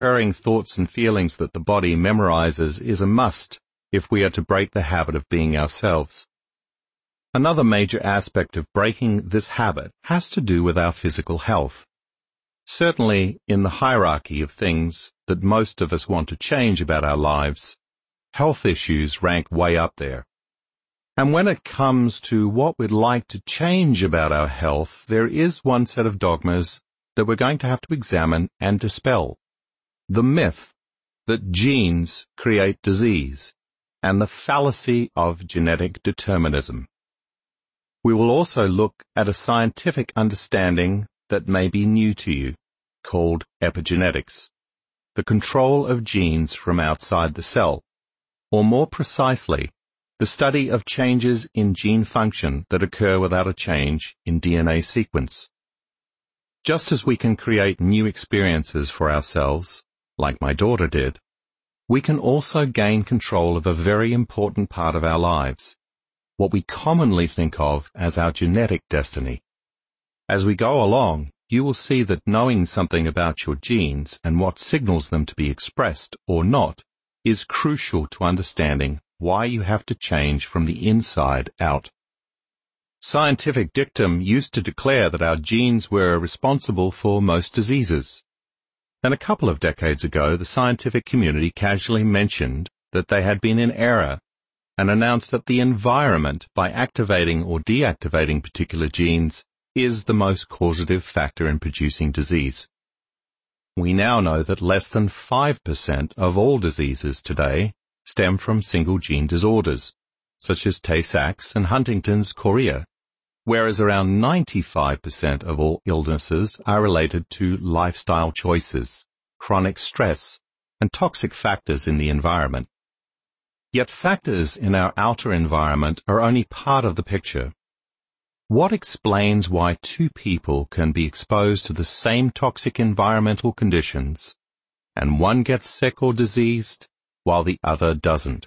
recurring thoughts and feelings that the body memorizes is a must if we are to break the habit of being ourselves. Another major aspect of breaking this habit has to do with our physical health. Certainly, in the hierarchy of things that most of us want to change about our lives, health issues rank way up there. And when it comes to what we'd like to change about our health, there is one set of dogmas that we're going to have to examine and dispel. The myth that genes create disease and the fallacy of genetic determinism. We will also look at a scientific understanding that may be new to you, called epigenetics, the control of genes from outside the cell, or more precisely, the study of changes in gene function that occur without a change in DNA sequence. Just as we can create new experiences for ourselves, like my daughter did, we can also gain control of a very important part of our lives, what we commonly think of as our genetic destiny. As we go along, you will see that knowing something about your genes and what signals them to be expressed or not is crucial to understanding why you have to change from the inside out. Scientific dictum used to declare that our genes were responsible for most diseases. Then a couple of decades ago, the scientific community casually mentioned that they had been in error and announced that the environment, by activating or deactivating particular genes, is the most causative factor in producing disease. We now know that less than 5% of all diseases today stem from single gene disorders, such as Tay-Sachs and Huntington's chorea, whereas around 95% of all illnesses are related to lifestyle choices, chronic stress, and toxic factors in the environment. Yet factors in our outer environment are only part of the picture. What explains why two people can be exposed to the same toxic environmental conditions, and one gets sick or diseased, while the other doesn't?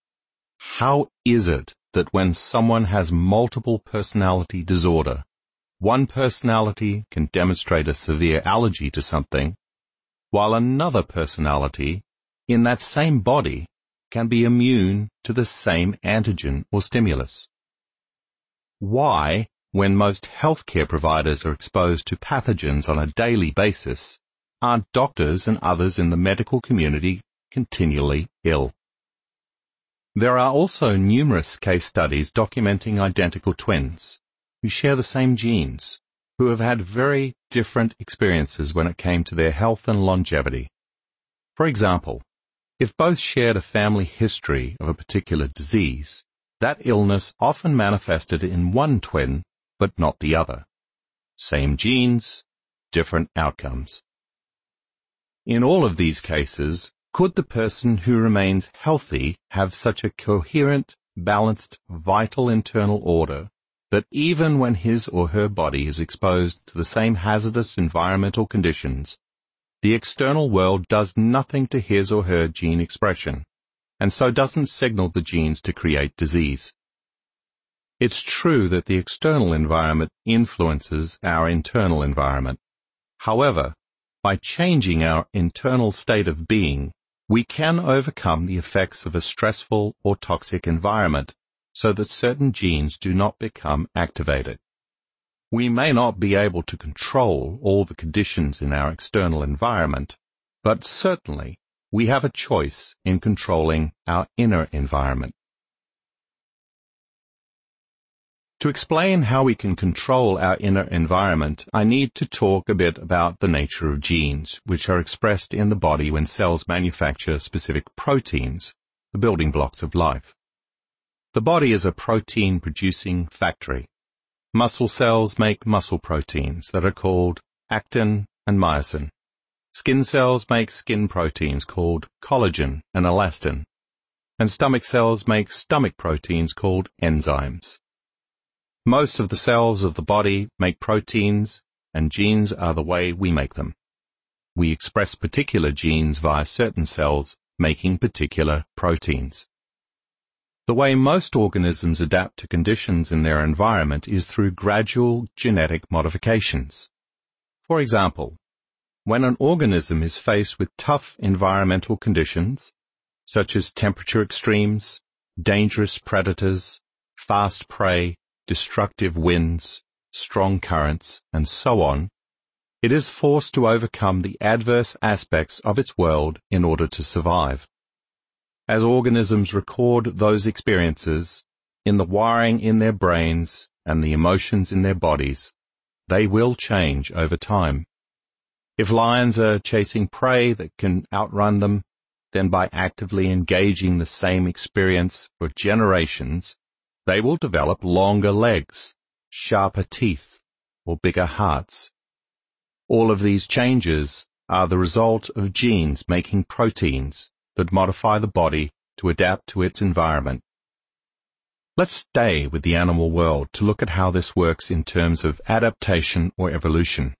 How is it that when someone has multiple personality disorder, one personality can demonstrate a severe allergy to something, while another personality in that same body can be immune to the same antigen or stimulus? Why, when most healthcare providers are exposed to pathogens on a daily basis, aren't doctors and others in the medical community continually ill? There are also numerous case studies documenting identical twins who share the same genes, who have had very different experiences when it came to their health and longevity. For example, if both shared a family history of a particular disease, that illness often manifested in one twin, but not the other. Same genes, different outcomes. In all of these cases, could the person who remains healthy have such a coherent, balanced, vital internal order that even when his or her body is exposed to the same hazardous environmental conditions, the external world does nothing to his or her gene expression, and so doesn't signal the genes to create disease? It's true that the external environment influences our internal environment. However, by changing our internal state of being, we can overcome the effects of a stressful or toxic environment so that certain genes do not become activated. We may not be able to control all the conditions in our external environment, but certainly we have a choice in controlling our inner environment. To explain how we can control our inner environment, I need to talk a bit about the nature of genes, which are expressed in the body when cells manufacture specific proteins, the building blocks of life. The body is a protein-producing factory. Muscle cells make muscle proteins that are called actin and myosin. Skin cells make skin proteins called collagen and elastin. And stomach cells make stomach proteins called enzymes. Most of the cells of the body make proteins, and genes are the way we make them. We express particular genes via certain cells making particular proteins. The way most organisms adapt to conditions in their environment is through gradual genetic modifications. For example, When an organism is faced with tough environmental conditions, such as temperature extremes, dangerous predators, fast prey, destructive winds, strong currents, and so on, it is forced to overcome the adverse aspects of its world in order to survive. As organisms record those experiences, in the wiring in their brains and the emotions in their bodies, they will change over time. If lions are chasing prey that can outrun them, then by actively engaging the same experience for generations, they will develop longer legs, sharper teeth, or bigger hearts. All of these changes are the result of genes making proteins that modify the body to adapt to its environment. Let's stay with the animal world to look at how this works in terms of adaptation or evolution.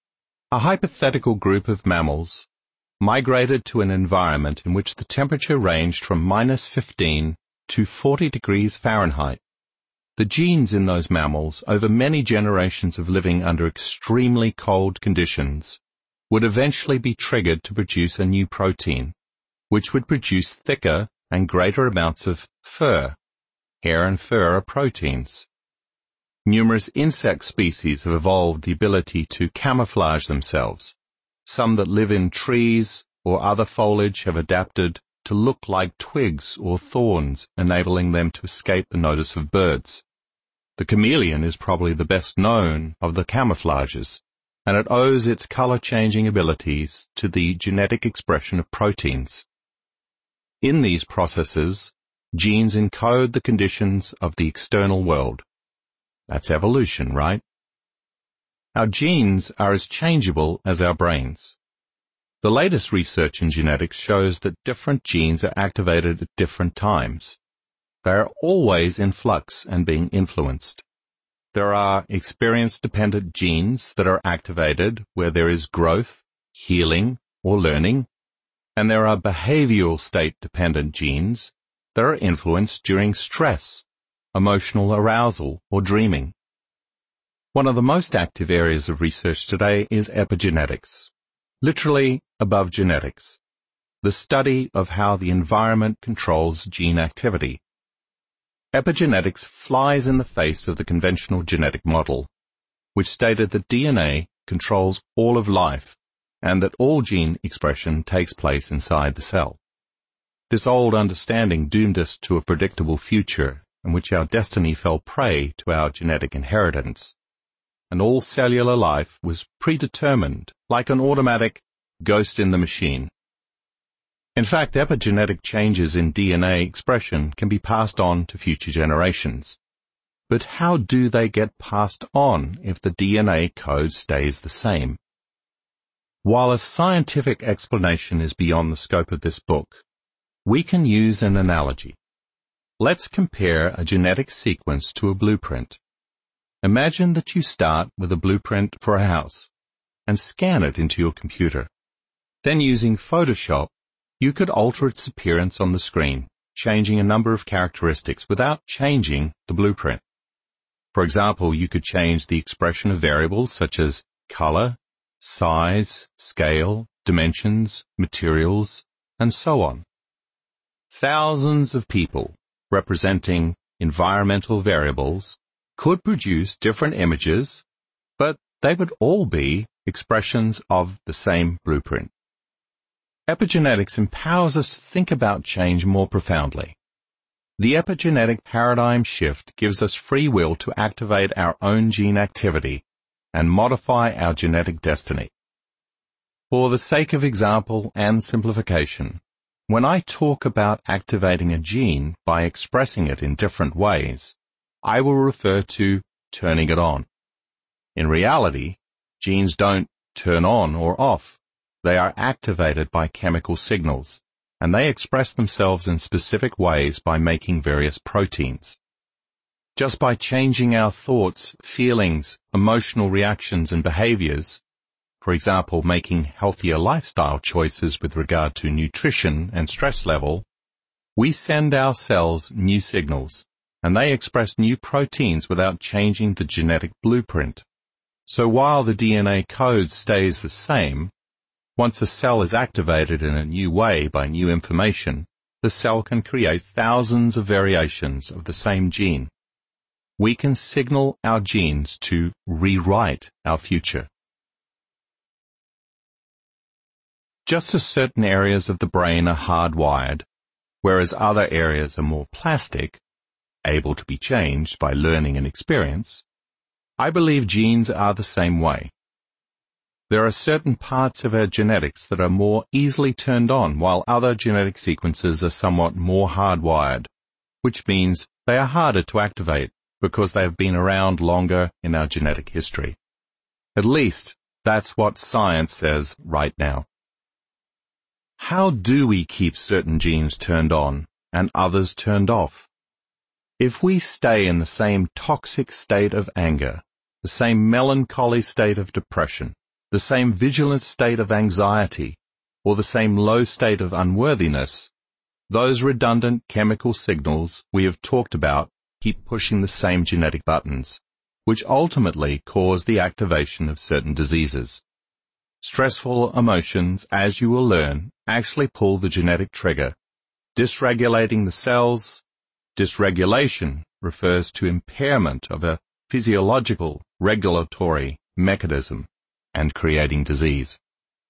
A hypothetical group of mammals migrated to an environment in which the temperature ranged from -15 to 40 degrees Fahrenheit. The genes in those mammals, over many generations of living under extremely cold conditions, would eventually be triggered to produce a new protein, which would produce thicker and greater amounts of fur. Hair and fur are proteins. Numerous insect species have evolved the ability to camouflage themselves. Some that live in trees or other foliage have adapted to look like twigs or thorns, enabling them to escape the notice of birds. The chameleon is probably the best known of the camouflages, and it owes its color-changing abilities to the genetic expression of proteins. In these processes, genes encode the conditions of the external world. That's evolution, right? Our genes are as changeable as our brains. The latest research in genetics shows that different genes are activated at different times. They are always in flux and being influenced. There are experience-dependent genes that are activated where there is growth, healing, or learning, and there are behavioral state-dependent genes that are influenced during stress, emotional arousal, or dreaming. One of the most active areas of research today is epigenetics, literally above genetics, the study of how the environment controls gene activity. Epigenetics flies in the face of the conventional genetic model, which stated that DNA controls all of life and that all gene expression takes place inside the cell. This old understanding doomed us to a predictable future in which our destiny fell prey to our genetic inheritance, and all cellular life was predetermined like an automatic ghost in the machine. In fact, epigenetic changes in DNA expression can be passed on to future generations. But how do they get passed on if the DNA code stays the same? While a scientific explanation is beyond the scope of this book, we can use an analogy. Let's compare a genetic sequence to a blueprint. Imagine that you start with a blueprint for a house and scan it into your computer. Then using Photoshop, you could alter its appearance on the screen, changing a number of characteristics without changing the blueprint. For example, you could change the expression of variables such as color, size, scale, dimensions, materials, and so on. Thousands of people representing environmental variables could produce different images, but they would all be expressions of the same blueprint. Epigenetics empowers us to think about change more profoundly. The epigenetic paradigm shift gives us free will to activate our own gene activity and modify our genetic destiny. For the sake of example and simplification, when I talk about activating a gene by expressing it in different ways, I will refer to turning it on. In reality, genes don't turn on or off. They are activated by chemical signals, and they express themselves in specific ways by making various proteins. Just by changing our thoughts, feelings, emotional reactions, and behaviors, for example, making healthier lifestyle choices with regard to nutrition and stress level, we send our cells new signals, and they express new proteins without changing the genetic blueprint. So while the DNA code stays the same, Once a cell is activated in a new way by new information, the cell can create thousands of variations of the same gene. We can signal our genes to rewrite our future. Just as certain areas of the brain are hardwired, whereas other areas are more plastic, able to be changed by learning and experience, I believe genes are the same way. There are certain parts of our genetics that are more easily turned on, while other genetic sequences are somewhat more hardwired, which means they are harder to activate because they have been around longer in our genetic history. At least, that's what science says right now. How do we keep certain genes turned on and others turned off? If we stay in the same toxic state of anger, the same melancholy state of depression, the same vigilant state of anxiety, or the same low state of unworthiness, those redundant chemical signals we have talked about keep pushing the same genetic buttons, which ultimately cause the activation of certain diseases. Stressful emotions, as you will learn, actually pull the genetic trigger, dysregulating the cells. Dysregulation refers to impairment of a physiological regulatory mechanism and creating disease.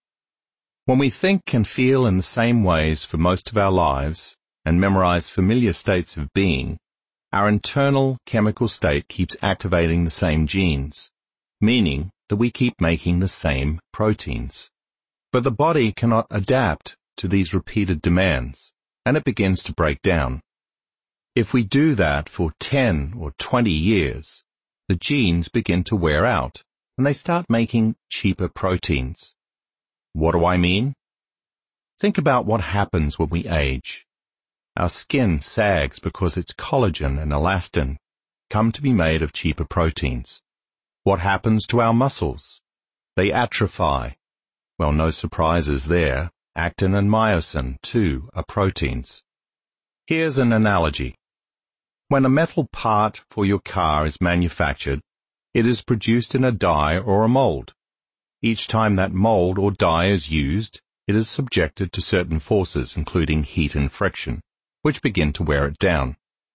When we think and feel in the same ways for most of our lives and memorize familiar states of being, our internal chemical state keeps activating the same genes, meaning that we keep making the same proteins. But the body cannot adapt to these repeated demands, and it begins to break down. If we do that for 10 or 20 years, the genes begin to wear out, and they start making cheaper proteins. What do I mean? Think about what happens when we age. Our skin sags because its collagen and elastin come to be made of cheaper proteins. What happens to our muscles? They atrophy. Well, no surprises there. Actin and myosin, too, are proteins. Here's an analogy. When a metal part for your car is manufactured, it is produced in a die or a mold. Each time that mold or die is used, it is subjected to certain forces, including heat and friction, which begin to wear it down.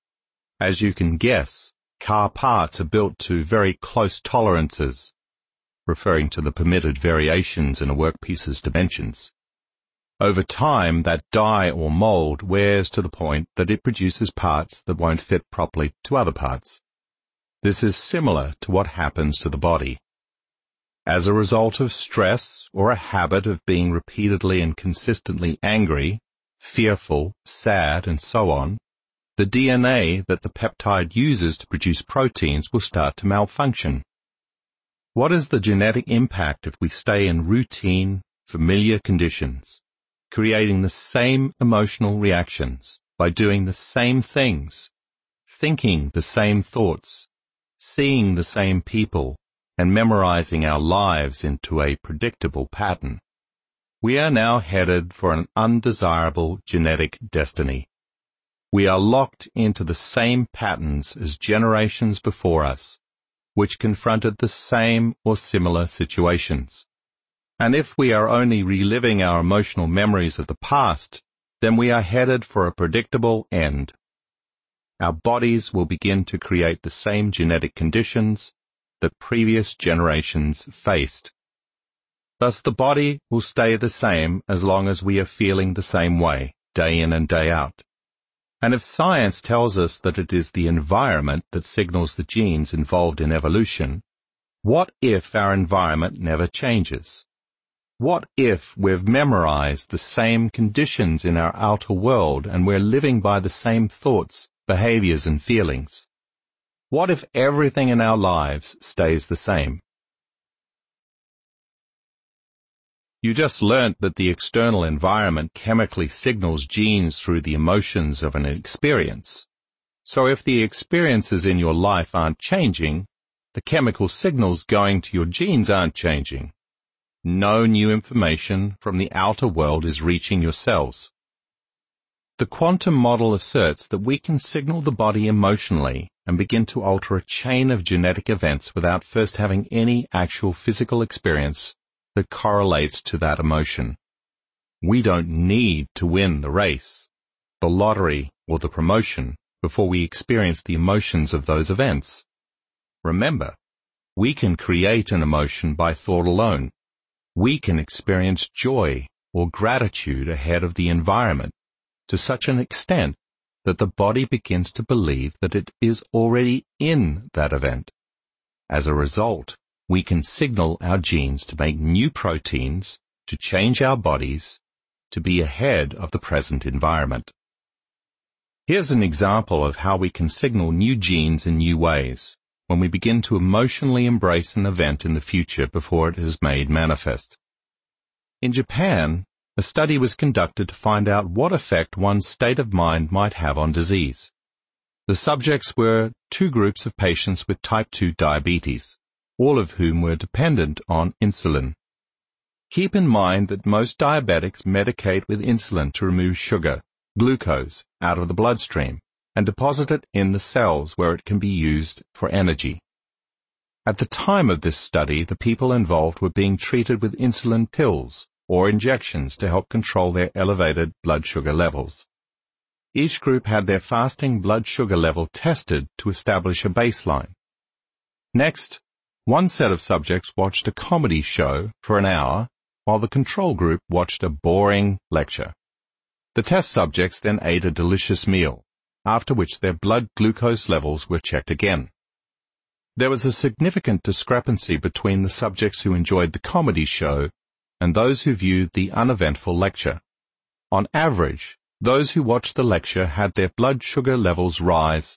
As you can guess, car parts are built to very close tolerances, referring to the permitted variations in a workpiece's dimensions. Over time, that die or mold wears to the point that it produces parts that won't fit properly to other parts. This is similar to what happens to the body. As a result of stress or a habit of being repeatedly and consistently angry, fearful, sad, and so on, the DNA that the peptide uses to produce proteins will start to malfunction. What is the genetic impact if we stay in routine, familiar conditions, creating the same emotional reactions by doing the same things, thinking the same thoughts, seeing the same people, and memorizing our lives into a predictable pattern? We are now headed for an undesirable genetic destiny. We are locked into the same patterns as generations before us, which confronted the same or similar situations. And if we are only reliving our emotional memories of the past, then we are headed for a predictable end. Our bodies will begin to create the same genetic conditions that previous generations faced. Thus the body will stay the same as long as we are feeling the same way, day in and day out. And if science tells us that it is the environment that signals the genes involved in evolution, what if our environment never changes? What if we've memorized the same conditions in our outer world and we're living by the same thoughts, behaviors, and feelings? What if everything in our lives stays the same? You just learnt that the external environment chemically signals genes through the emotions of an experience. So if the experiences in your life aren't changing, the chemical signals going to your genes aren't changing. No new information from the outer world is reaching your cells. The quantum model asserts that we can signal the body emotionally and begin to alter a chain of genetic events without first having any actual physical experience that correlates to that emotion. We don't need to win the race, the lottery, or the promotion before we experience the emotions of those events. Remember, we can create an emotion by thought alone. We can experience joy or gratitude ahead of the environment to such an extent that the body begins to believe that it is already in that event. As a result, we can signal our genes to make new proteins, to change our bodies, to be ahead of the present environment. Here's an example of how we can signal new genes in new ways when we begin to emotionally embrace an event in the future before it is made manifest. In Japan, a study was conducted to find out what effect one's state of mind might have on disease. The subjects were two groups of patients with type 2 diabetes, all of whom were dependent on insulin. Keep in mind that most diabetics medicate with insulin to remove sugar, glucose, out of the bloodstream and deposit it in the cells where it can be used for energy. At the time of this study, the people involved were being treated with insulin pills or injections to help control their elevated blood sugar levels. Each group had their fasting blood sugar level tested to establish a baseline. Next, one set of subjects watched a comedy show for an hour, while the control group watched a boring lecture. The test subjects then ate a delicious meal, after which their blood glucose levels were checked again. There was a significant discrepancy between the subjects who enjoyed the comedy show and those who viewed the uneventful lecture. On average, those who watched the lecture had their blood sugar levels rise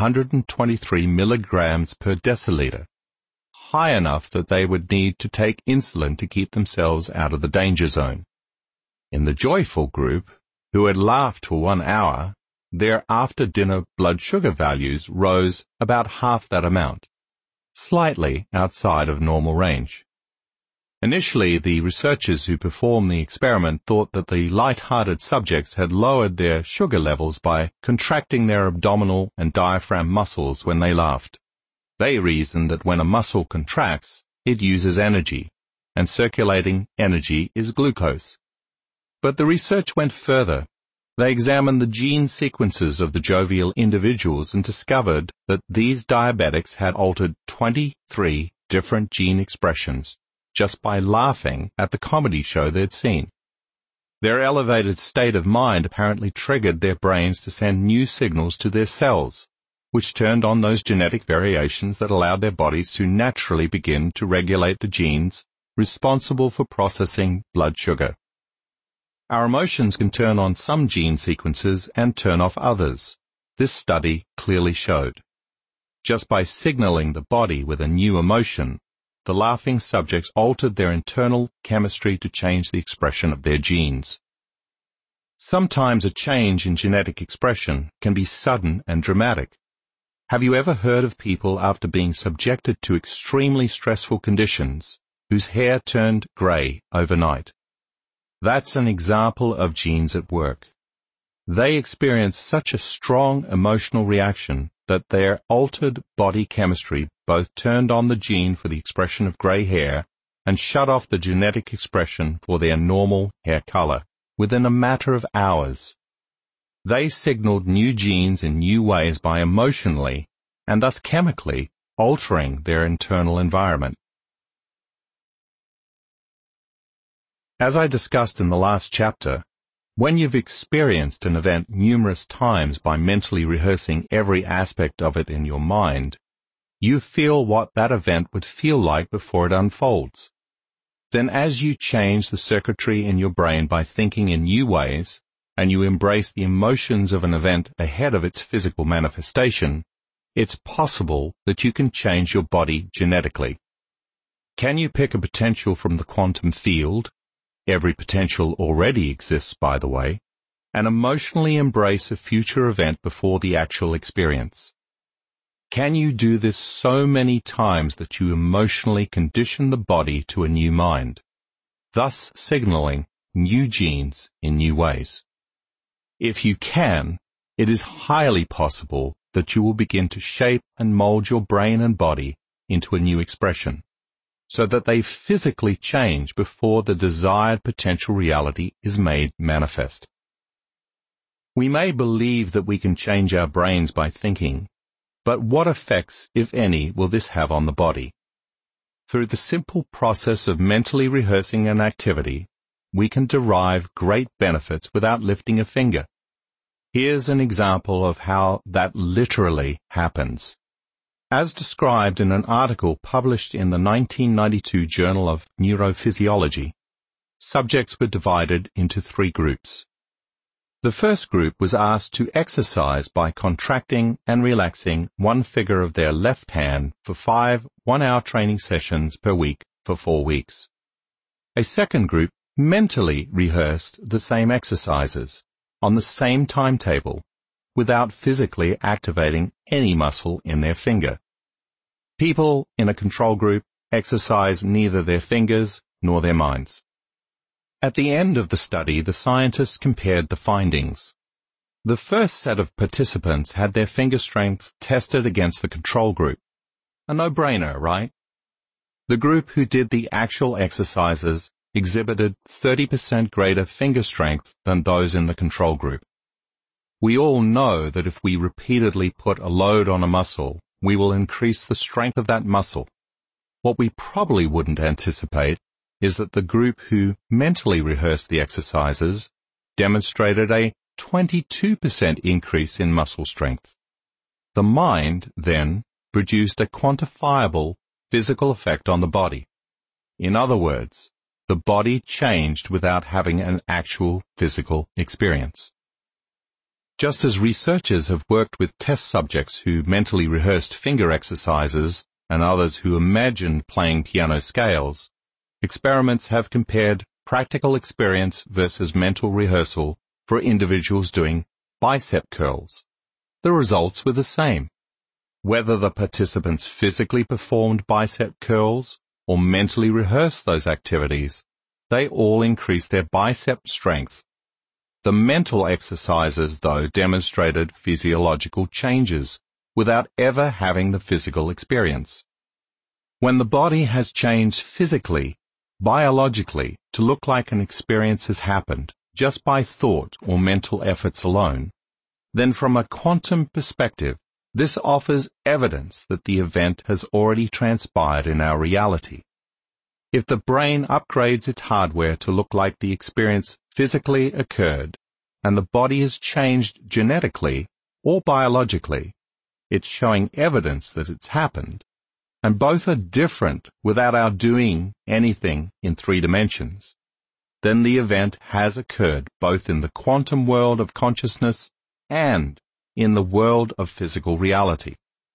123 milligrams per deciliter, high enough that they would need to take insulin to keep themselves out of the danger zone. In the joyful group, who had laughed for 1 hour, their after-dinner blood sugar values rose about half that amount, slightly outside of normal range. Initially, the researchers who performed the experiment thought that the light-hearted subjects had lowered their sugar levels by contracting their abdominal and diaphragm muscles when they laughed. They reasoned that when a muscle contracts, it uses energy, and circulating energy is glucose. But the research went further. They examined the gene sequences of the jovial individuals and discovered that these diabetics had altered 23 different gene expressions just by laughing at the comedy show they'd seen. Their elevated state of mind apparently triggered their brains to send new signals to their cells, which turned on those genetic variations that allowed their bodies to naturally begin to regulate the genes responsible for processing blood sugar. Our emotions can turn on some gene sequences and turn off others. This study clearly showed. Just by signaling the body with a new emotion, the laughing subjects altered their internal chemistry to change the expression of their genes. Sometimes a change in genetic expression can be sudden and dramatic. Have you ever heard of people after being subjected to extremely stressful conditions whose hair turned gray overnight? That's an example of genes at work. They experience such a strong emotional reaction that their altered body chemistry both turned on the gene for the expression of gray hair and shut off the genetic expression for their normal hair color within a matter of hours. They signaled new genes in new ways by emotionally, and thus chemically, altering their internal environment. As I discussed in the last chapter, when you've experienced an event numerous times by mentally rehearsing every aspect of it in your mind, you feel what that event would feel like before it unfolds. Then as you change the circuitry in your brain by thinking in new ways, and you embrace the emotions of an event ahead of its physical manifestation, it's possible that you can change your body genetically. Can you pick a potential from the quantum field? Every potential already exists, by the way, and emotionally embrace a future event before the actual experience. Can you do this so many times that you emotionally condition the body to a new mind, thus signaling new genes in new ways? If you can, it is highly possible that you will begin to shape and mold your brain and body into a new expression. so that they physically change before the desired potential reality is made manifest. We may believe that we can change our brains by thinking, but what effects, if any, will this have on the body? Through the simple process of mentally rehearsing an activity, we can derive great benefits without lifting a finger. Here's an example of how that literally happens. As described in an article published in the 1992 Journal of Neurophysiology, subjects were divided into 3 groups. The first group was asked to exercise by contracting and relaxing one finger of their left hand for 5 one-hour training sessions per week for 4 weeks. A second group mentally rehearsed the same exercises on the same timetable without physically activating any muscle in their finger. People in a control group exercise neither their fingers nor their minds. At the end of the study, the scientists compared the findings. The first set of participants had their finger strength tested against the control group. A no-brainer, right? The group who did the actual exercises exhibited 30% greater finger strength than those in the control group. We all know that if we repeatedly put a load on a muscle, we will increase the strength of that muscle. What we probably wouldn't anticipate is that the group who mentally rehearsed the exercises demonstrated a 22% increase in muscle strength. The mind, then, produced a quantifiable physical effect on the body. In other words, the body changed without having an actual physical experience. Just as researchers have worked with test subjects who mentally rehearsed finger exercises and others who imagined playing piano scales, experiments have compared practical experience versus mental rehearsal for individuals doing bicep curls. The results were the same. Whether the participants physically performed bicep curls or mentally rehearsed those activities, they all increased their bicep strength. The mental exercises, though, demonstrated physiological changes without ever having the physical experience. When the body has changed physically, biologically, to look like an experience has happened just by thought or mental efforts alone, then from a quantum perspective, this offers evidence that the event has already transpired in our reality. If the brain upgrades its hardware to look like the experience physically occurred, and the body has changed genetically or biologically, it's showing evidence that it's happened, and both are different without our doing anything in 3 dimensions, then the event has occurred both in the quantum world of consciousness and in the world of physical reality.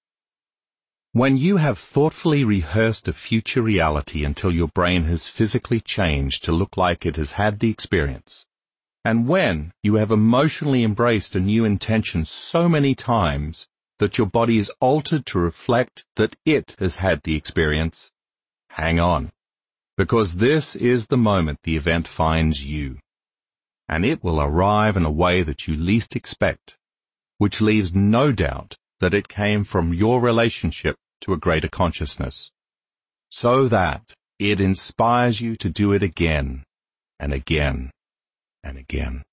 When you have thoughtfully rehearsed a future reality until your brain has physically changed to look like it has had the experience, and when you have emotionally embraced a new intention so many times that your body is altered to reflect that it has had the experience, hang on, because this is the moment the event finds you, and it will arrive in a way that you least expect, which leaves no doubt that it came from your relationship to a greater consciousness, so that it inspires you to do it again and again and again.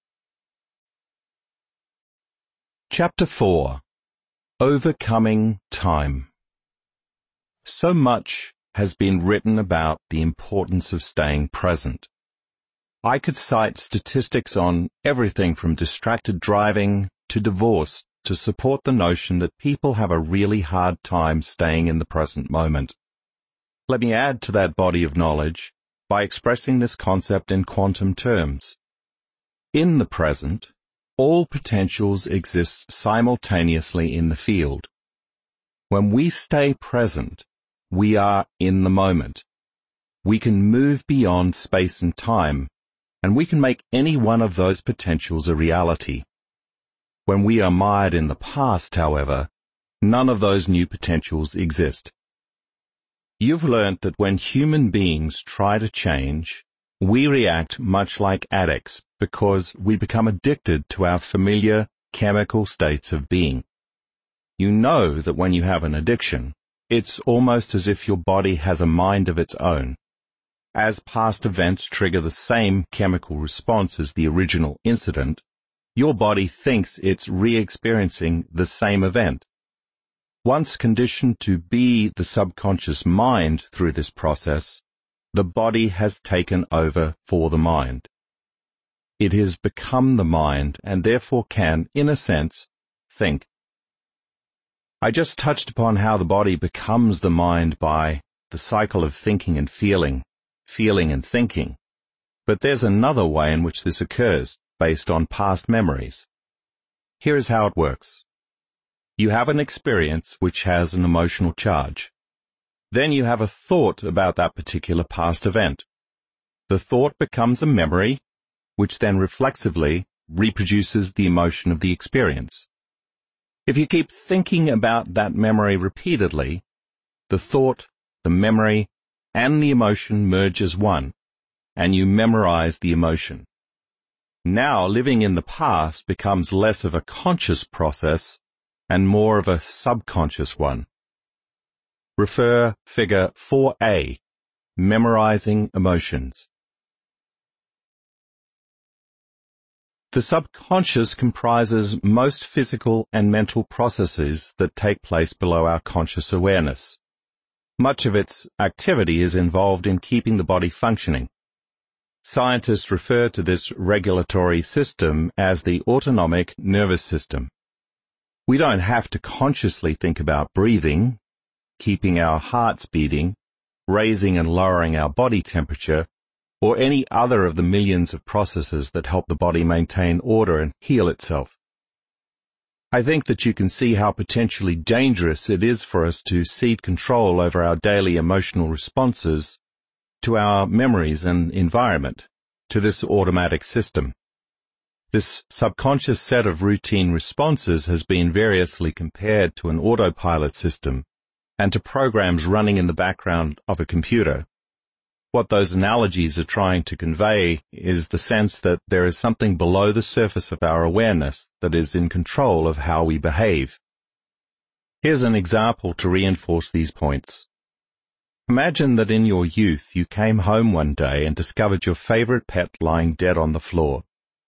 Chapter 4. Overcoming Time. So much has been written about the importance of staying present. I could cite statistics on everything from distracted driving to divorce to support the notion that people have a really hard time staying in the present moment. Let me add to that body of knowledge by expressing this concept in quantum terms. In the present, all potentials exist simultaneously in the field. When we stay present, we are in the moment. We can move beyond space and time, and we can make any one of those potentials a reality. When we are mired in the past, however, none of those new potentials exist. You've learnt that when human beings try to change, we react much like addicts because we become addicted to our familiar chemical states of being. You know that when you have an addiction, It's almost as if your body has a mind of its own. As past events trigger the same chemical response as the original incident, your body thinks it's re-experiencing the same event. Once conditioned to be the subconscious mind through this process, the body has taken over for the mind. It has become the mind and therefore can, in a sense, think. I just touched upon how the body becomes the mind by the cycle of thinking and feeling and thinking. But there's another way in which this occurs, based on past memories. Here is how it works. You have an experience which has an emotional charge. Then you have a thought about that particular past event. The thought becomes a memory, which then reflexively reproduces the emotion of the experience. If you keep thinking about that memory repeatedly, the thought, the memory, and the emotion merge as one, and you memorize the emotion. Now living in the past becomes less of a conscious process and more of a subconscious one. Refer Figure 4a, Memorizing Emotions. The subconscious comprises most physical and mental processes that take place below our conscious awareness. Much of its activity is involved in keeping the body functioning. Scientists refer to this regulatory system as the autonomic nervous system. We don't have to consciously think about breathing, keeping our hearts beating, raising and lowering our body temperature, or any other of the millions of processes that help the body maintain order and heal itself. I think that you can see how potentially dangerous it is for us to cede control over our daily emotional responses to our memories and environment, to this automatic system. This subconscious set of routine responses has been variously compared to an autopilot system and to programs running in the background of a computer. What those analogies are trying to convey is the sense that there is something below the surface of our awareness that is in control of how we behave. Here's an example to reinforce these points. Imagine that in your youth you came home one day and discovered your favorite pet lying dead on the floor.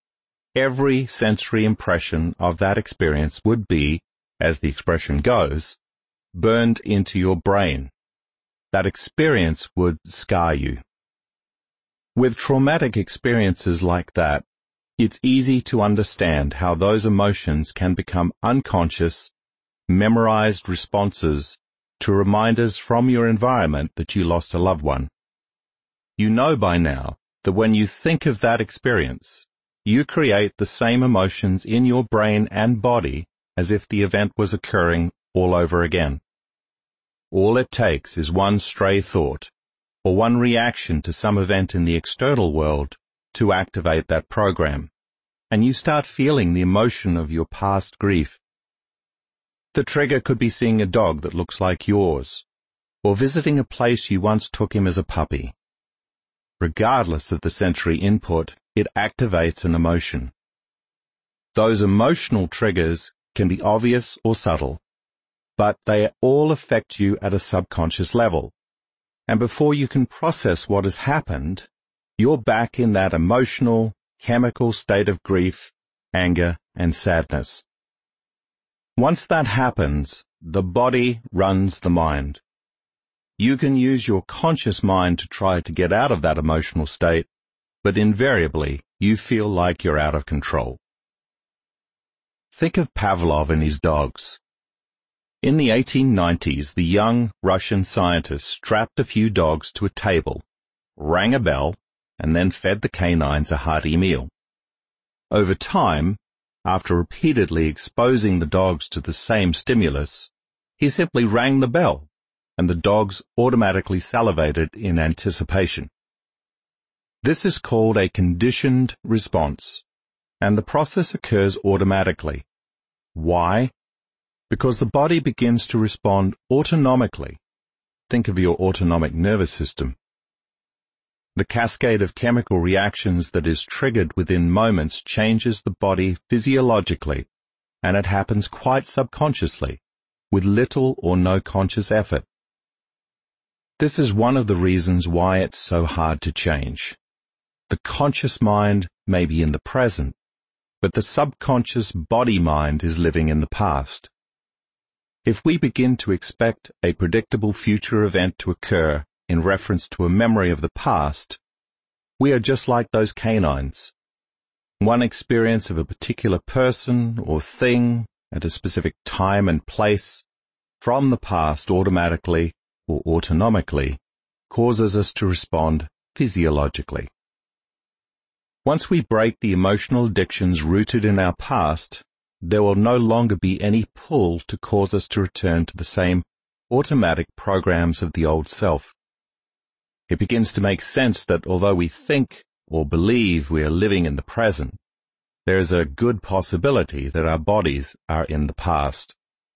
Every sensory impression of that experience would be, as the expression goes, burned into your brain. That experience would scar you. With traumatic experiences like that, it's easy to understand how those emotions can become unconscious, memorized responses to reminders from your environment that you lost a loved one. You know by now that when you think of that experience, you create the same emotions in your brain and body as if the event was occurring all over again. All it takes is one stray thought, or one reaction to some event in the external world to activate that program, and you start feeling the emotion of your past grief. The trigger could be seeing a dog that looks like yours, or visiting a place you once took him as a puppy. Regardless of the sensory input, it activates an emotion. Those emotional triggers can be obvious or subtle, but they all affect you at a subconscious level. And before you can process what has happened, you're back in that emotional, chemical state of grief, anger, and sadness. Once that happens, the body runs the mind. You can use your conscious mind to try to get out of that emotional state, but invariably you feel like you're out of control. Think of Pavlov and his dogs. In the 1890s, the young Russian scientist strapped a few dogs to a table, rang a bell, and then fed the canines a hearty meal. Over time, after repeatedly exposing the dogs to the same stimulus, he simply rang the bell, and the dogs automatically salivated in anticipation. This is called a conditioned response, and the process occurs automatically. Why? Because the body begins to respond autonomically. Think of your autonomic nervous system. The cascade of chemical reactions that is triggered within moments changes the body physiologically, and it happens quite subconsciously, with little or no conscious effort. This is one of the reasons why it's so hard to change. The conscious mind may be in the present, but the subconscious body mind is living in the past. If we begin to expect a predictable future event to occur in reference to a memory of the past, we are just like those canines. One experience of a particular person or thing at a specific time and place from the past automatically or autonomically causes us to respond physiologically. Once we break the emotional addictions rooted in our past, there will no longer be any pull to cause us to return to the same automatic programs of the old self. It begins to make sense that although we think or believe we are living in the present, there is a good possibility that our bodies are in the past.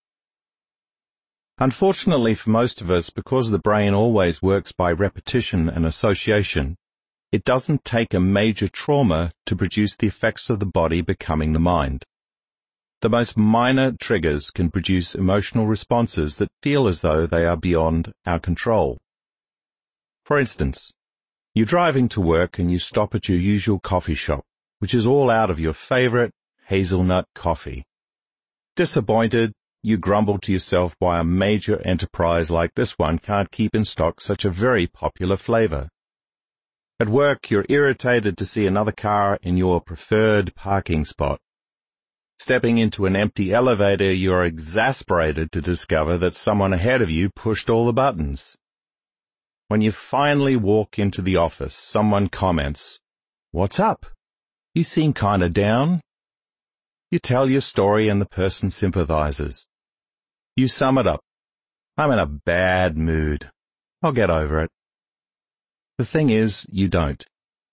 Unfortunately for most of us, because the brain always works by repetition and association, it doesn't take a major trauma to produce the effects of the body becoming the mind. The most minor triggers can produce emotional responses that feel as though they are beyond our control. For instance, you're driving to work and you stop at your usual coffee shop, which is all out of your favorite hazelnut coffee. Disappointed, you grumble to yourself why a major enterprise like this one can't keep in stock such a very popular flavor. At work, you're irritated to see another car in your preferred parking spot. Stepping into an empty elevator, you're exasperated to discover that someone ahead of you pushed all the buttons. When you finally walk into the office, someone comments, "What's up? You seem kinda down." You tell your story and the person sympathizes. You sum it up. "I'm in a bad mood. I'll get over it." The thing is, you don't.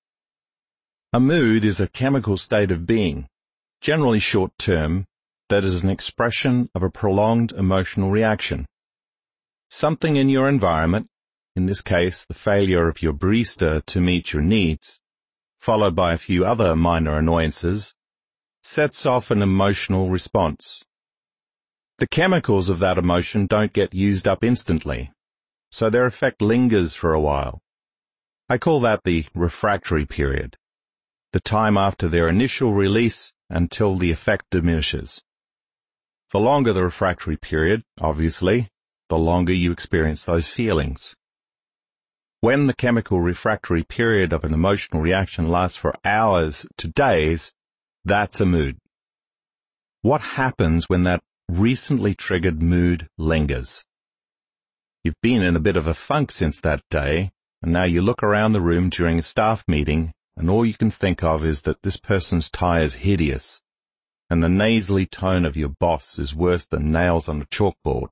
A mood is a chemical state of being, generally short-term, that is an expression of a prolonged emotional reaction. Something in your environment, in this case the failure of your barista to meet your needs, followed by a few other minor annoyances, sets off an emotional response. The chemicals of that emotion don't get used up instantly, so their effect lingers for a while. I call that the refractory period, the time after their initial release until the effect diminishes. The longer the refractory period, obviously, the longer you experience those feelings. When the chemical refractory period of an emotional reaction lasts for hours to days, that's a mood. What happens when that recently triggered mood lingers? You've been in a bit of a funk since that day, and now you look around the room during a staff meeting, and all you can think of is that this person's tie is hideous, and the nasally tone of your boss is worse than nails on a chalkboard.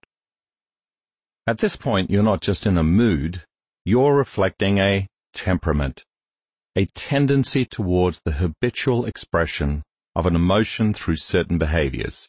At this point, you're not just in a mood, you're reflecting a temperament, a tendency towards the habitual expression of an emotion through certain behaviors.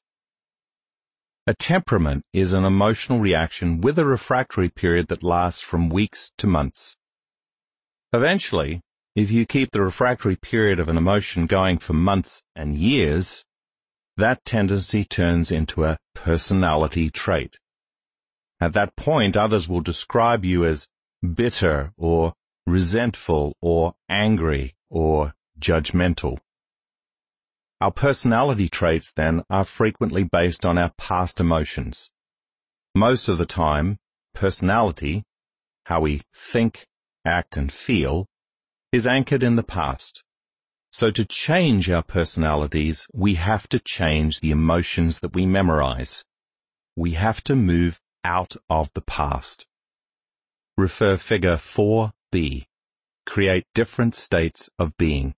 A temperament is an emotional reaction with a refractory period that lasts from weeks to months. Eventually, if you keep the refractory period of an emotion going for months and years, that tendency turns into a personality trait. At that point, others will describe you as bitter or resentful or angry or judgmental. Our personality traits, then, are frequently based on our past emotions. Most of the time, personality, how we think, act, and feel, is anchored in the past. So to change our personalities, we have to change the emotions that we memorize. We have to move out of the past. Refer Figure 4b. Create different states of being.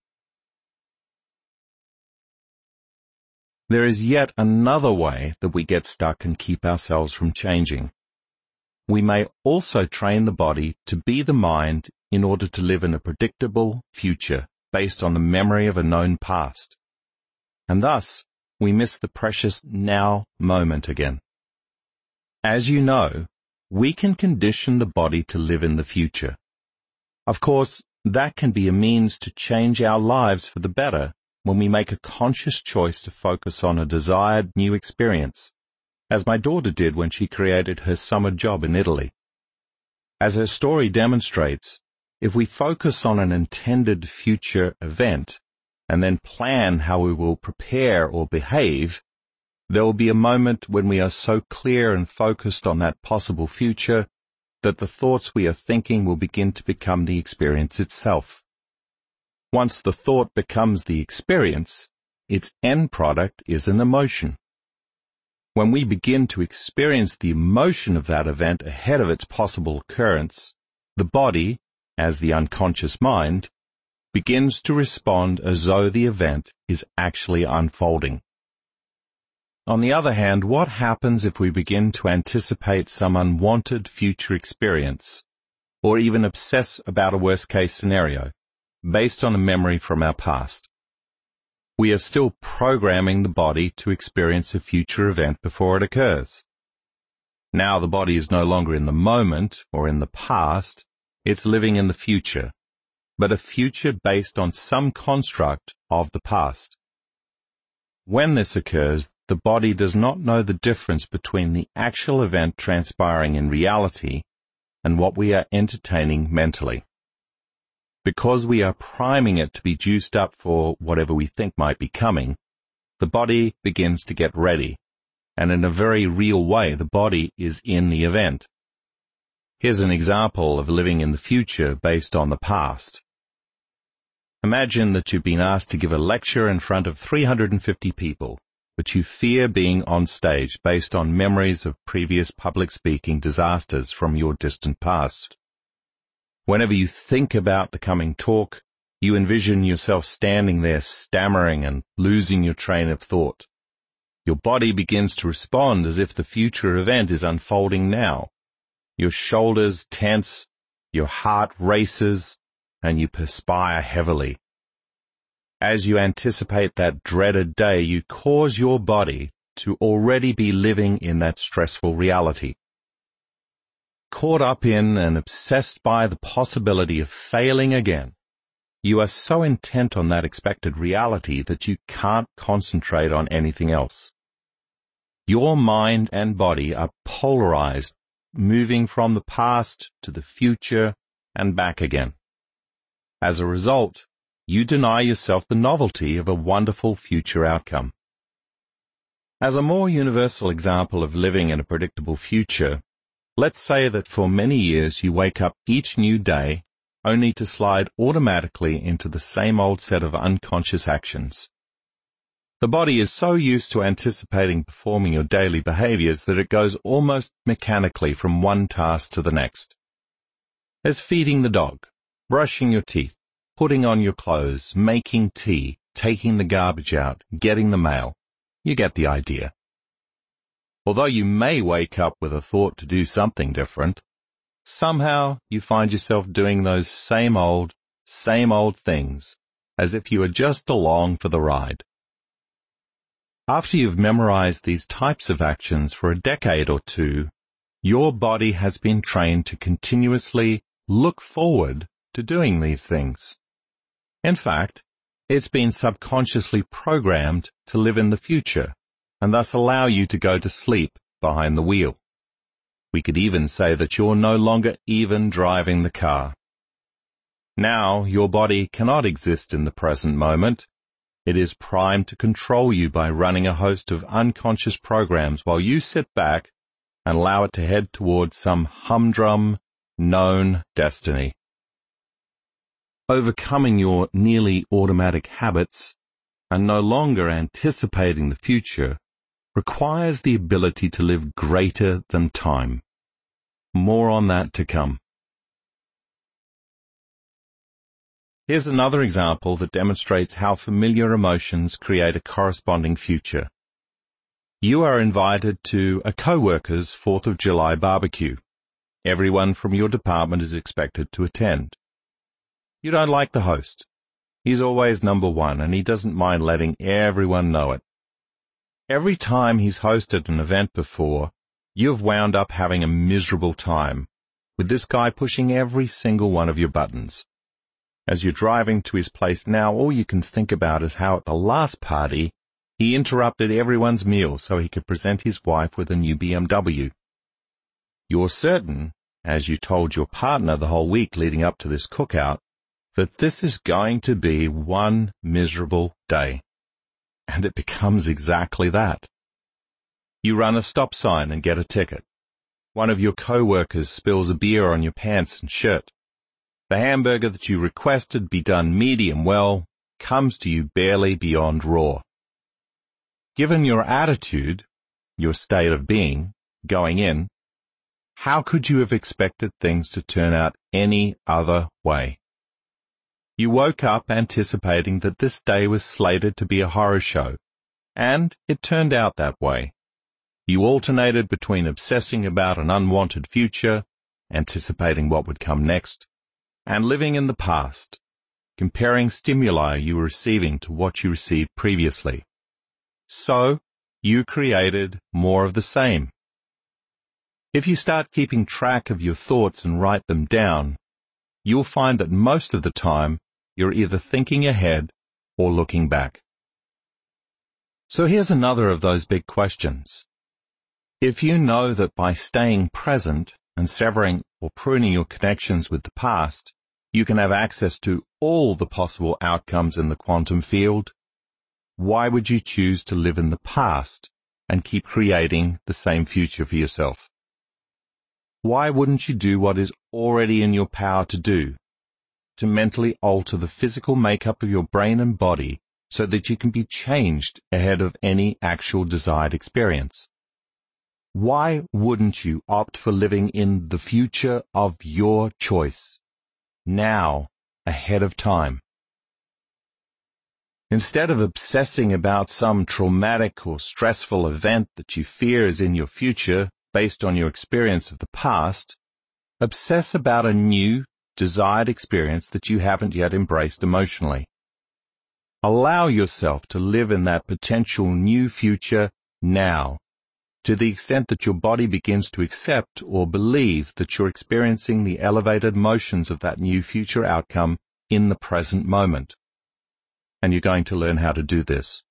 There is yet another way that we get stuck and keep ourselves from changing. We may also train the body to be the mind in order to live in a predictable future based on the memory of a known past. And thus, we miss the precious now moment again. As you know, we can condition the body to live in the future. Of course, that can be a means to change our lives for the better when we make a conscious choice to focus on a desired new experience, as my daughter did when she created her summer job in Italy. As her story demonstrates, if we focus on an intended future event and then plan how we will prepare or behave, there will be a moment when we are so clear and focused on that possible future that the thoughts we are thinking will begin to become the experience itself. Once the thought becomes the experience, its end product is an emotion. When we begin to experience the emotion of that event ahead of its possible occurrence, the body, as the unconscious mind, begins to respond as though the event is actually unfolding. On the other hand, what happens if we begin to anticipate some unwanted future experience, or even obsess about a worst-case scenario, based on a memory from our past? We are still programming the body to experience a future event before it occurs. Now the body is no longer in the moment or in the past, it's living in the future, but a future based on some construct of the past. When this occurs, the body does not know the difference between the actual event transpiring in reality and what we are entertaining mentally. Because we are priming it to be juiced up for whatever we think might be coming, the body begins to get ready, and in a very real way the body is in the event. Here's an example of living in the future based on the past. Imagine that you've been asked to give a lecture in front of 350 people, but you fear being on stage based on memories of previous public speaking disasters from your distant past. Whenever you think about the coming talk, you envision yourself standing there stammering and losing your train of thought. Your body begins to respond as if the future event is unfolding now. Your shoulders tense, your heart races, and you perspire heavily. As you anticipate that dreaded day, you cause your body to already be living in that stressful reality. Caught up in and obsessed by the possibility of failing again, you are so intent on that expected reality that you can't concentrate on anything else. Your mind and body are polarized, moving from the past to the future and back again. As a result, you deny yourself the novelty of a wonderful future outcome. As a more universal example of living in a predictable future, let's say that for many years you wake up each new day only to slide automatically into the same old set of unconscious actions. The body is so used to anticipating performing your daily behaviors that it goes almost mechanically from one task to the next. There's feeding the dog, brushing your teeth, putting on your clothes, making tea, taking the garbage out, getting the mail. You get the idea. Although you may wake up with a thought to do something different, somehow you find yourself doing those same old things, as if you were just along for the ride. After you've memorized these types of actions for a decade or two, your body has been trained to continuously look forward to doing these things. In fact, it's been subconsciously programmed to live in the future, and thus allow you to go to sleep behind the wheel. We could even say that you're no longer even driving the car. Now your body cannot exist in the present moment. It is primed to control you by running a host of unconscious programs while you sit back and allow it to head towards some humdrum, known destiny. Overcoming your nearly automatic habits and no longer anticipating the future requires the ability to live greater than time. More on that to come. Here's another example that demonstrates how familiar emotions create a corresponding future. You are invited to a co-worker's 4th of July barbecue. Everyone from your department is expected to attend. You don't like the host. He's always number one, and he doesn't mind letting everyone know it. Every time he's hosted an event before, you've wound up having a miserable time, with this guy pushing every single one of your buttons. As you're driving to his place now, all you can think about is how at the last party, he interrupted everyone's meal so he could present his wife with a new BMW. You're certain as you told your partner the whole week leading up to this cookout, that this is going to be one miserable day. And it becomes exactly that. You run a stop sign and get a ticket. One of your co-workers spills a beer on your pants and shirt. The hamburger that you requested be done medium well comes to you barely beyond raw. Given your attitude, your state of being, going in, how could you have expected things to turn out any other way? You woke up anticipating that this day was slated to be a horror show, and it turned out that way. You alternated between obsessing about an unwanted future, anticipating what would come next, and living in the past, comparing stimuli you were receiving to what you received previously. So, you created more of the same. If you start keeping track of your thoughts and write them down, you'll find that most of the time you're either thinking ahead or looking back. So here's another of those big questions. If you know that by staying present and severing or pruning your connections with the past, you can have access to all the possible outcomes in the quantum field, why would you choose to live in the past and keep creating the same future for yourself? Why wouldn't you do what is already in your power to do, to mentally alter the physical makeup of your brain and body so that you can be changed ahead of any actual desired experience? Why wouldn't you opt for living in the future of your choice, now, ahead of time? Instead of obsessing about some traumatic or stressful event that you fear is in your future based on your experience of the past, obsess about a new, desired experience that you haven't yet embraced emotionally. Allow yourself to live in that potential new future now, to the extent that your body begins to accept or believe that you're experiencing the elevated motions of that new future outcome in the present moment. And you're going to learn how to do this.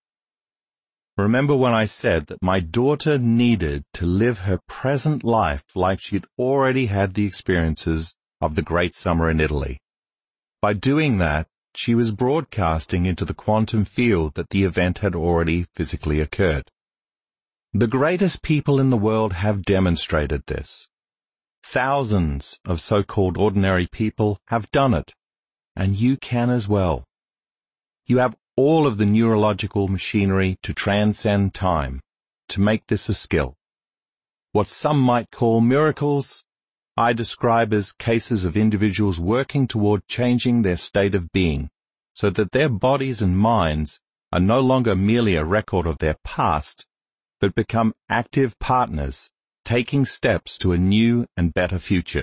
Remember when I said that my daughter needed to live her present life like she'd already had the experiences of the great summer in Italy. By doing that, she was broadcasting into the quantum field that the event had already physically occurred. The greatest people in the world have demonstrated this. Thousands of so-called ordinary people have done it, and you can as well. You have all of the neurological machinery to transcend time, to make this a skill. What some might call miracles, I describe as cases of individuals working toward changing their state of being, so that their bodies and minds are no longer merely a record of their past, but become active partners, taking steps to a new and better future.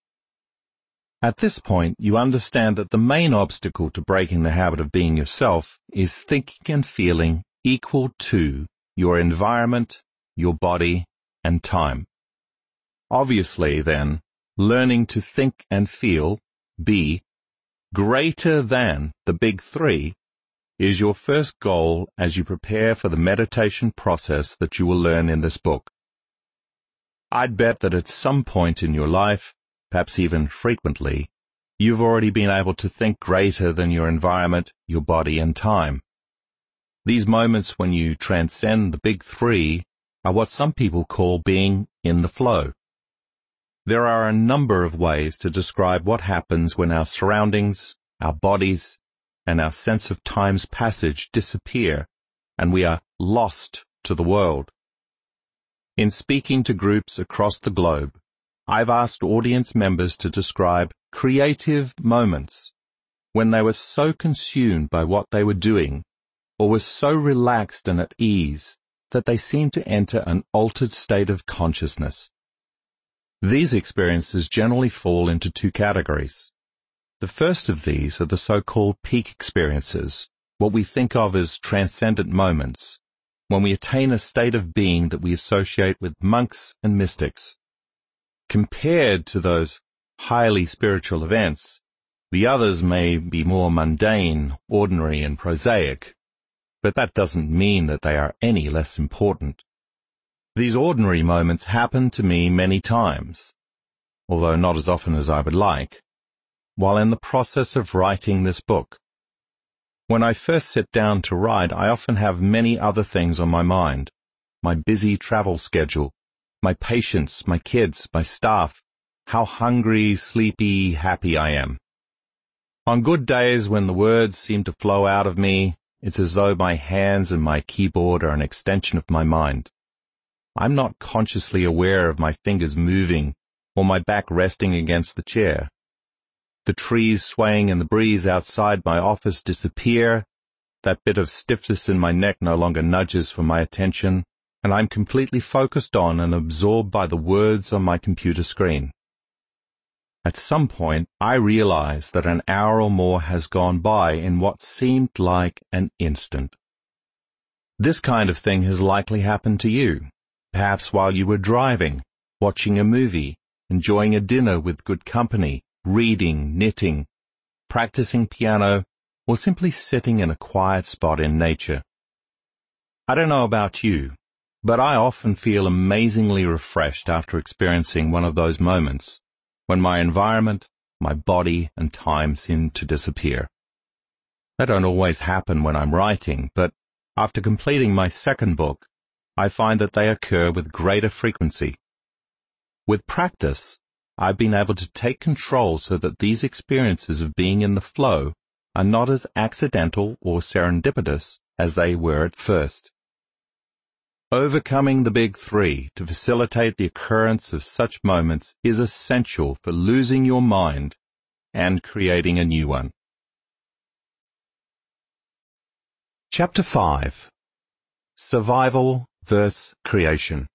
At this point, you understand that the main obstacle to breaking the habit of being yourself is thinking and feeling equal to your environment, your body, and time. Obviously, then, learning to think and feel, be, greater than the big three, is your first goal as you prepare for the meditation process that you will learn in this book. I'd bet that at some point in your life, perhaps even frequently, you've already been able to think greater than your environment, your body, and time. These moments when you transcend the big three are what some people call being in the flow. There are a number of ways to describe what happens when our surroundings, our bodies, and our sense of time's passage disappear and we are lost to the world. In speaking to groups across the globe, I've asked audience members to describe creative moments when they were so consumed by what they were doing or were so relaxed and at ease that they seemed to enter an altered state of consciousness. These experiences generally fall into two categories. The first of these are the so-called peak experiences, what we think of as transcendent moments, when we attain a state of being that we associate with monks and mystics. Compared to those highly spiritual events, the others may be more mundane, ordinary, and prosaic, but that doesn't mean that they are any less important. These ordinary moments happen to me many times. although not as often as I would like, while in the process of writing this book. When I first sit down to write, I often have many other things on my mind. My busy travel schedule, my patients, my kids, my staff, how hungry, sleepy, happy I am. On good days when the words seem to flow out of me, it's as though my hands and my keyboard are an extension of my mind. I'm not consciously aware of my fingers moving or my back resting against the chair. The trees swaying in the breeze outside my office disappear, that bit of stiffness in my neck no longer nudges for my attention, and I'm completely focused on and absorbed by the words on my computer screen. At some point, I realize that an hour or more has gone by in what seemed like an instant. This kind of thing has likely happened to you, perhaps while you were driving, watching a movie, enjoying a dinner with good company, reading, knitting, practicing piano, or simply sitting in a quiet spot in nature. I don't know about you, but I often feel amazingly refreshed after experiencing one of those moments when my environment, my body, and time seem to disappear. They don't always happen when I'm writing, but after completing my second book, I find that they occur with greater frequency. With practice, I've been able to take control so that these experiences of being in the flow are not as accidental or serendipitous as they were at first. Overcoming the big three to facilitate the occurrence of such moments is essential for losing your mind and creating a new one. Chapter 5. Survival vs. Creation.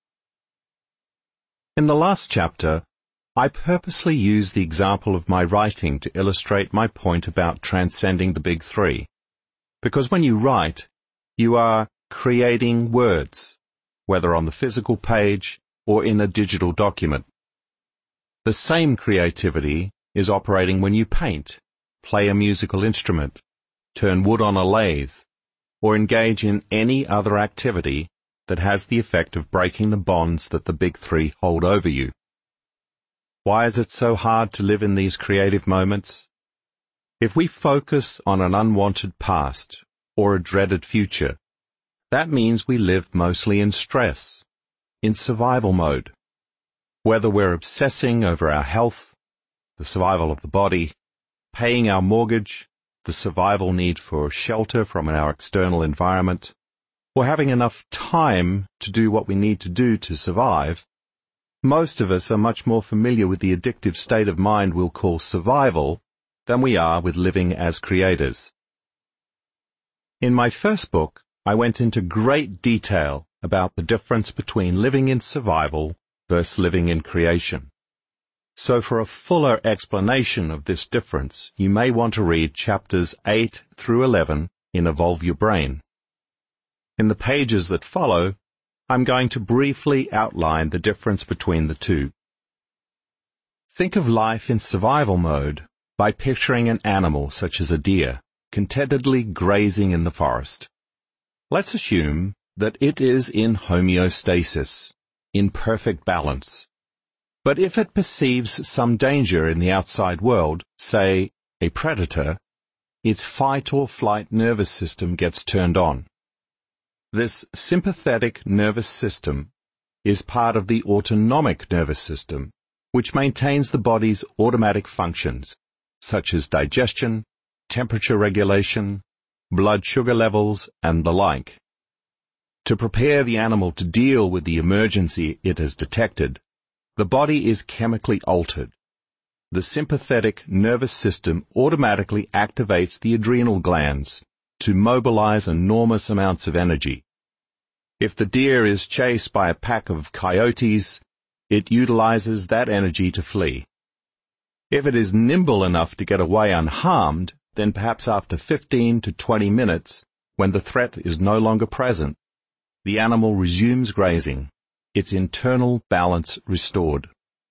In the last chapter, I purposely used the example of my writing to illustrate my point about transcending the big three, because when you write, you are creating words, whether on the physical page or in a digital document. The same creativity is operating when you paint, play a musical instrument, turn wood on a lathe, or engage in any other activity that has the effect of breaking the bonds that the big three hold over you. Why is it so hard to live in these creative moments? If we focus on an unwanted past or a dreaded future, that means we live mostly in stress, in survival mode. Whether we're obsessing over our health, the survival of the body, paying our mortgage, the survival need for shelter from our external environment, or having enough time to do what we need to do to survive, most of us are much more familiar with the addictive state of mind we'll call survival than we are with living as creators. In my first book, I went into great detail about the difference between living in survival versus living in creation. So for a fuller explanation of this difference, you may want to read chapters 8 through 11 in Evolve Your Brain. In the pages that follow, I'm going to briefly outline the difference between the two. Think of life in survival mode by picturing an animal such as a deer, contentedly grazing in the forest. Let's assume that it is in homeostasis, in perfect balance. But if it perceives some danger in the outside world, say a predator, its fight or flight nervous system gets turned on. This sympathetic nervous system is part of the autonomic nervous system, which maintains the body's automatic functions, such as digestion, temperature regulation, blood sugar levels, and the like. To prepare the animal to deal with the emergency it has detected, the body is chemically altered. The sympathetic nervous system automatically activates the adrenal glands to mobilize enormous amounts of energy. If the deer is chased by a pack of coyotes, it utilizes that energy to flee. If it is nimble enough to get away unharmed, then perhaps after 15 to 20 minutes, when the threat is no longer present, the animal resumes grazing, its internal balance restored.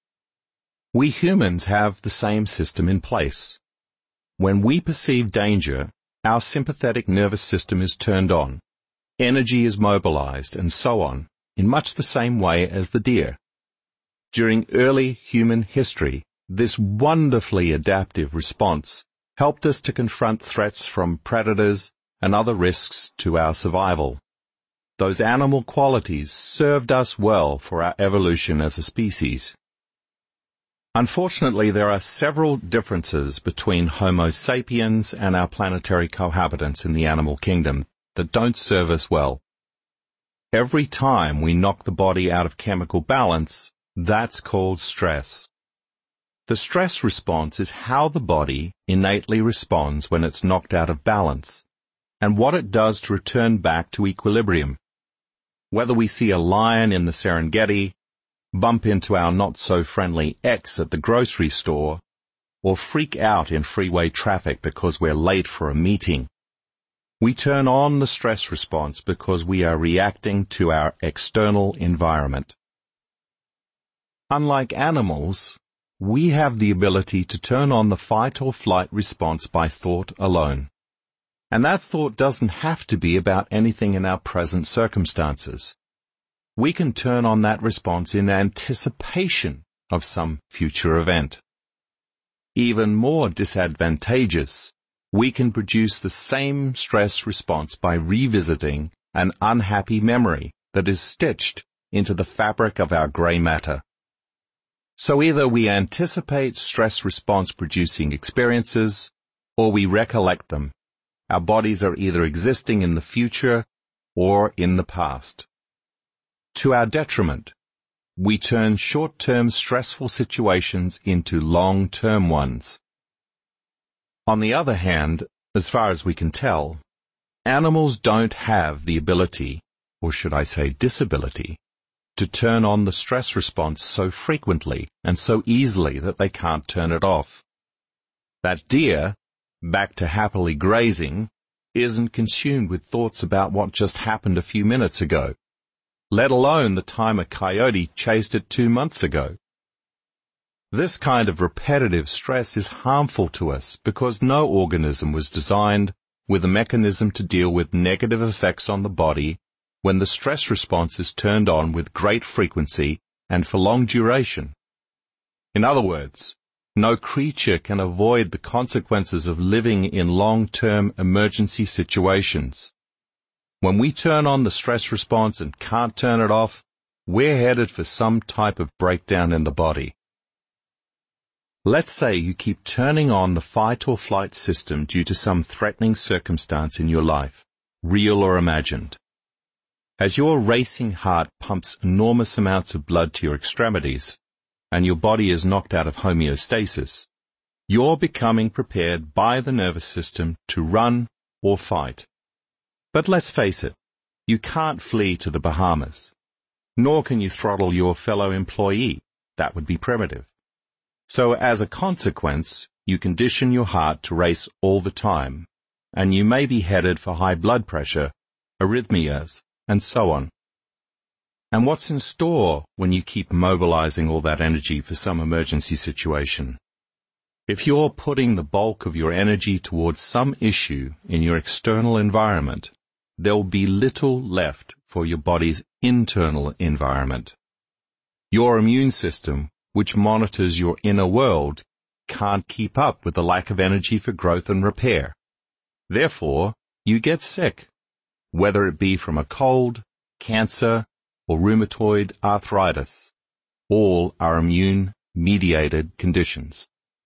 We humans have the same system in place. When we perceive danger, our sympathetic nervous system is turned on, energy is mobilized, and so on, in much the same way as the deer. During early human history, this wonderfully adaptive response helped us to confront threats from predators and other risks to our survival. Those animal qualities served us well for our evolution as a species. Unfortunately, there are several differences between Homo sapiens and our planetary cohabitants in the animal kingdom that don't serve us well. Every time we knock the body out of chemical balance, that's called stress. The stress response is how the body innately responds when it's knocked out of balance, and what it does to return back to equilibrium. Whether we see a lion in the Serengeti, bump into our not-so-friendly ex at the grocery store, or freak out in freeway traffic because we're late for a meeting, we turn on the stress response because we are reacting to our external environment. Unlike animals, we have the ability to turn on the fight or flight response by thought alone. And that thought doesn't have to be about anything in our present circumstances. We can turn on that response in anticipation of some future event. Even more disadvantageous, we can produce the same stress response by revisiting an unhappy memory that is stitched into the fabric of our gray matter. So either we anticipate stress response producing experiences, or we recollect them. Our bodies are either existing in the future or in the past. To our detriment, we turn short-term stressful situations into long-term ones. On the other hand, as far as we can tell, animals don't have the ability, or should I say disability, to turn on the stress response so frequently and so easily that they can't turn it off. That deer, back to happily grazing, isn't consumed with thoughts about what just happened a few minutes ago, let alone the time a coyote chased it 2 months ago. This kind of repetitive stress is harmful to us because no organism was designed with a mechanism to deal with negative effects on the body when the stress response is turned on with great frequency and for long duration. In other words, no creature can avoid the consequences of living in long-term emergency situations. When we turn on the stress response and can't turn it off, we're headed for some type of breakdown in the body. Let's say you keep turning on the fight or flight system due to some threatening circumstance in your life, real or imagined. As your racing heart pumps enormous amounts of blood to your extremities, and your body is knocked out of homeostasis, you're becoming prepared by the nervous system to run or fight. But let's face it, you can't flee to the Bahamas, nor can you throttle your fellow employee. That would be primitive. So as a consequence, you condition your heart to race all the time, and you may be headed for high blood pressure, arrhythmias, and so on. And what's in store when you keep mobilizing all that energy for some emergency situation? If you're putting the bulk of your energy towards some issue in your external environment, there'll be little left for your body's internal environment. Your immune system, which monitors your inner world, can't keep up with the lack of energy for growth and repair. Therefore, you get sick, whether it be from a cold, cancer, or rheumatoid arthritis. All are immune-mediated conditions.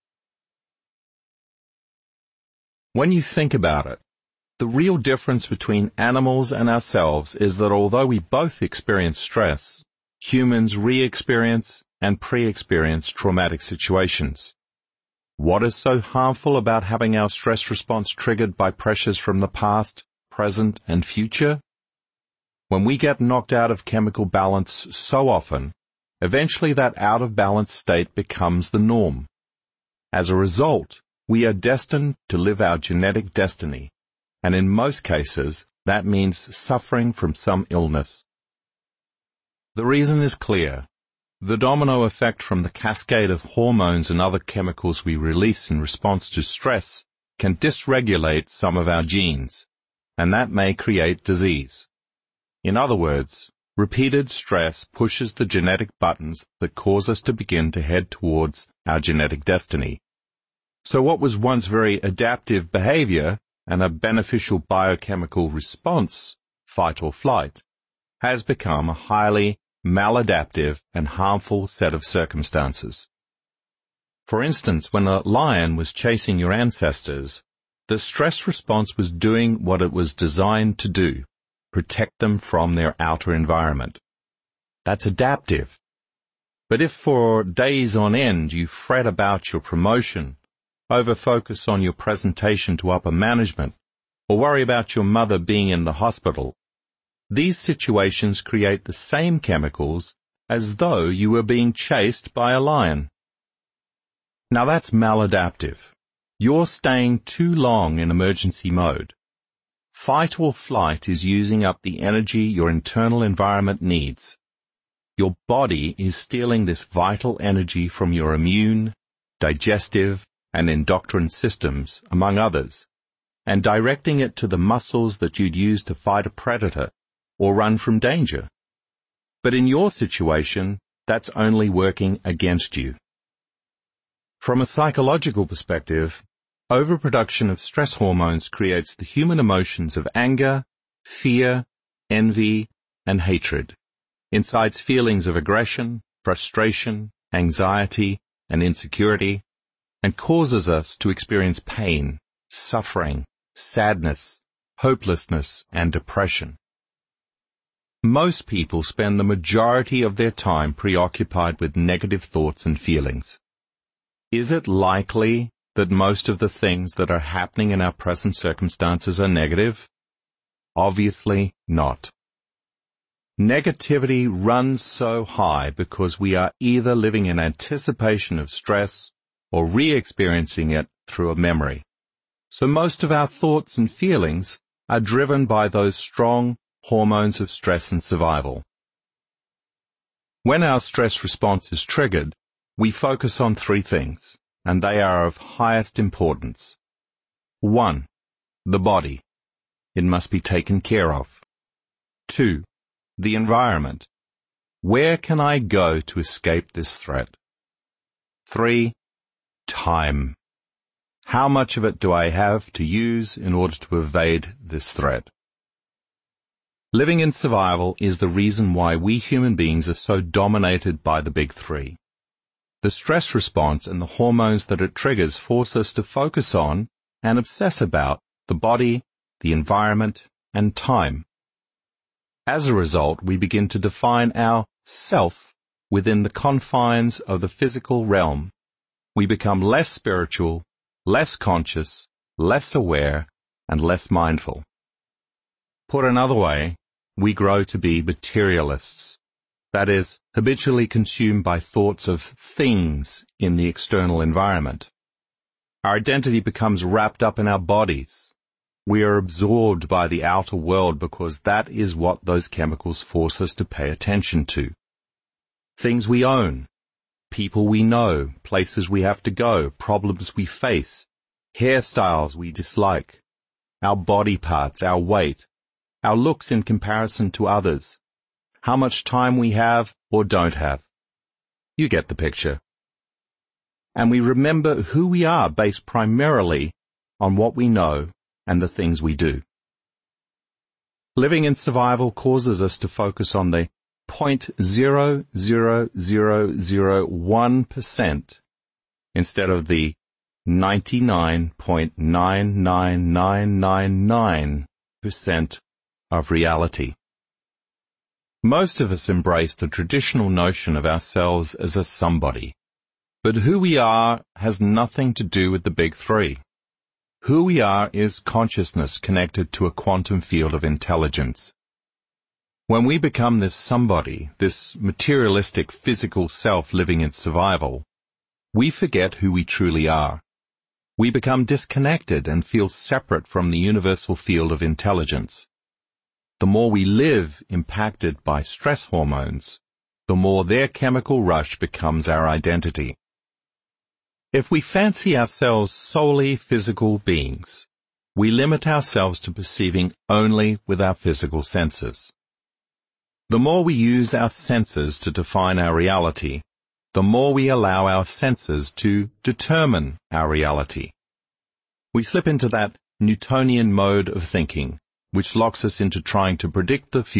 When you think about it, the real difference between animals and ourselves is that although we both experience stress, humans re-experience and pre-experience traumatic situations. What is so harmful about having our stress response triggered by pressures from the past, present, and future? When we get knocked out of chemical balance so often, eventually that out-of-balance state becomes the norm. As a result, we are destined to live our genetic destiny, and in most cases, that means suffering from some illness. The reason is clear. The domino effect from the cascade of hormones and other chemicals we release in response to stress can dysregulate some of our genes, and that may create disease. In other words, Repeated stress pushes the genetic buttons that cause us to begin to head towards our genetic destiny. So what was once very adaptive behavior and a beneficial biochemical response, fight or flight, has become a highly maladaptive and harmful set of circumstances. For instance, when a lion was chasing your ancestors, the stress response was doing what it was designed to do, protect them from their outer environment. That's adaptive. But if for days on end you fret about your promotion, over-focus on your presentation to upper management, or worry about your mother being in the hospital, these situations create the same chemicals as though you were being chased by a lion. Now that's maladaptive. You're staying too long in emergency mode. Fight or flight is using up the energy your internal environment needs. Your body is stealing this vital energy from your immune, digestive, and endocrine systems, among others, and directing it to the muscles that you'd use to fight a predator or run from danger. But in your situation, that's only working against you. From a psychological perspective, overproduction of stress hormones creates the human emotions of anger, fear, envy, and hatred, incites feelings of aggression, frustration, anxiety, and insecurity, and causes us to experience pain, suffering, sadness, hopelessness, and depression. Most people spend the majority of their time preoccupied with negative thoughts and feelings. Is it likely that most of the things that are happening in our present circumstances are negative? Obviously not. Negativity runs so high because we are either living in anticipation of stress or re-experiencing it through a memory. So most of our thoughts and feelings are driven by those strong hormones of stress and survival. When our stress response is triggered, we focus on three things, and they are of highest importance. 1. The body. It must be taken care of. 2. The environment. Where can I go to escape this threat? 3. Time. How much of it do I have to use in order to evade this threat? Living in survival is the reason why we human beings are so dominated by the big three. The stress response and the hormones that it triggers force us to focus on and obsess about the body, the environment, and time. As a result, we begin to define our self within the confines of the physical realm. We become less spiritual, less conscious, less aware, and less mindful. Put another way, we grow to be materialists, that is, habitually consumed by thoughts of things in the external environment. Our identity becomes wrapped up in our bodies. We are absorbed by the outer world because that is what those chemicals force us to pay attention to. Things we own, people we know, places we have to go, problems we face, hairstyles we dislike, our body parts, our weight, our looks in comparison to others, how much time we have or don't have. You get the picture. And we remember who we are based primarily on what we know and the things we do. Living in survival causes us to focus on the 0.00001% instead of the 99.99999% of reality. Most of us embrace the traditional notion of ourselves as a somebody, but who we are has nothing to do with the big three. Who we are is consciousness connected to a quantum field of intelligence. When we become this somebody, this materialistic physical self living in survival, we forget who we truly are. We become disconnected and feel separate from the universal field of intelligence. The more we live impacted by stress hormones, the more their chemical rush becomes our identity. If we fancy ourselves solely physical beings, we limit ourselves to perceiving only with our physical senses. The more we use our senses to define our reality, the more we allow our senses to determine our reality. We slip into that Newtonian mode of thinking, which locks us into trying to predict the future